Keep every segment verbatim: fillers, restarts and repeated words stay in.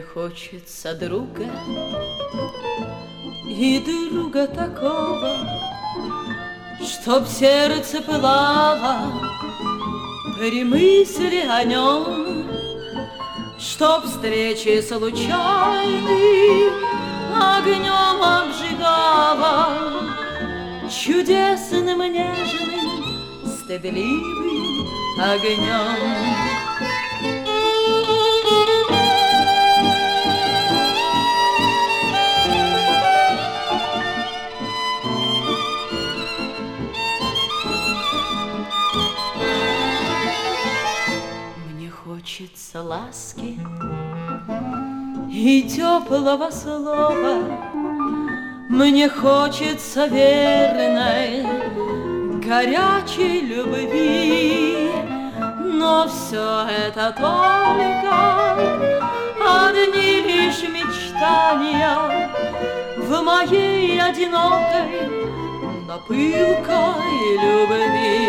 хочется друга, и друга такого, чтоб сердце пылало при мысли о нем, чтоб встречи случайной огнем обжигала, чудесным, нежным, стыдливым огнем. Хочется ласки и теплого слова, мне хочется верной, горячей любви, но все это только одни лишь мечтания в моей одинокой, но пылкой любви.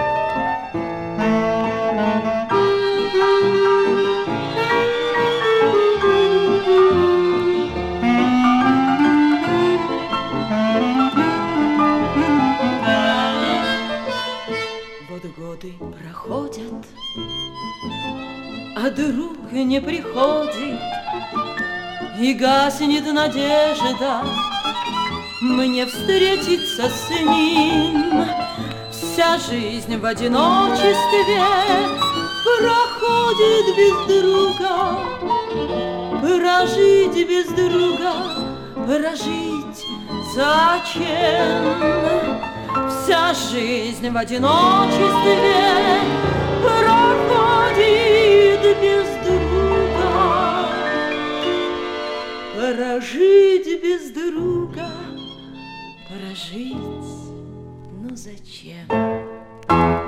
Годы проходят, а друг не приходит, и гаснет надежда мне встретиться с ним. Вся жизнь в одиночестве проходит без друга, прожить без друга, прожить зачем? Вся жизнь в одиночестве проходит без друга, прожить без друга, прожить, ну зачем?